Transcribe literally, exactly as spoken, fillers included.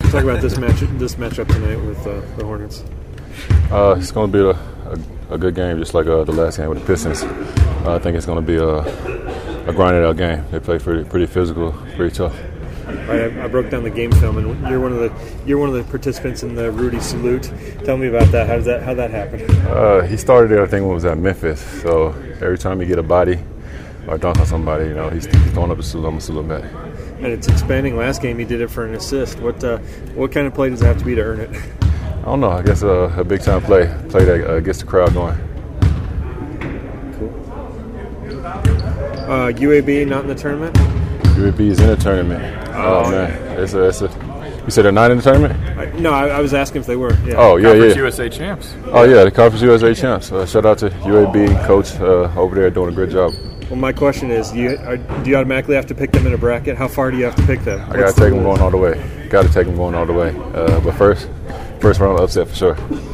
Talk about this match, this matchup tonight with uh, the Hornets. Uh, it's going to be a, a, a good game, just like uh, the last game with the Pistons. Uh, I think it's going to be a, a grinded out game. They play pretty, pretty physical, pretty tough. All right, I, I broke down the game film, and you're one of the you're one of the participants in the Rudy salute. Tell me about that. How does that how that happen? Uh, he started it, I think, when he was at Memphis. So every time he get a body or dunk on somebody, you know, he's, he's throwing up a salute. I'm a salute back. And it's expanding. Last game he did it for an assist. What uh, what kind of play does it have to be to earn it? I don't know. I guess uh, a big time play, play that uh, gets the crowd going. Cool. Uh, U A B not in the tournament. U A B is in the tournament. Oh, oh man, it's a, it's a. You said they're not in the tournament? I, no, I, I was asking if they were. Yeah. Oh yeah, Conference yeah. U S A champs. Oh yeah, the Conference U S A champs. Uh, shout out to U A B coach uh, over there doing a great job. Well, my question is, do you, are, do you automatically have to pick them in a bracket? How far do you have to pick them? I got to take them going all the way. Got to take them going all the way. Uh, but first, first round upset for sure.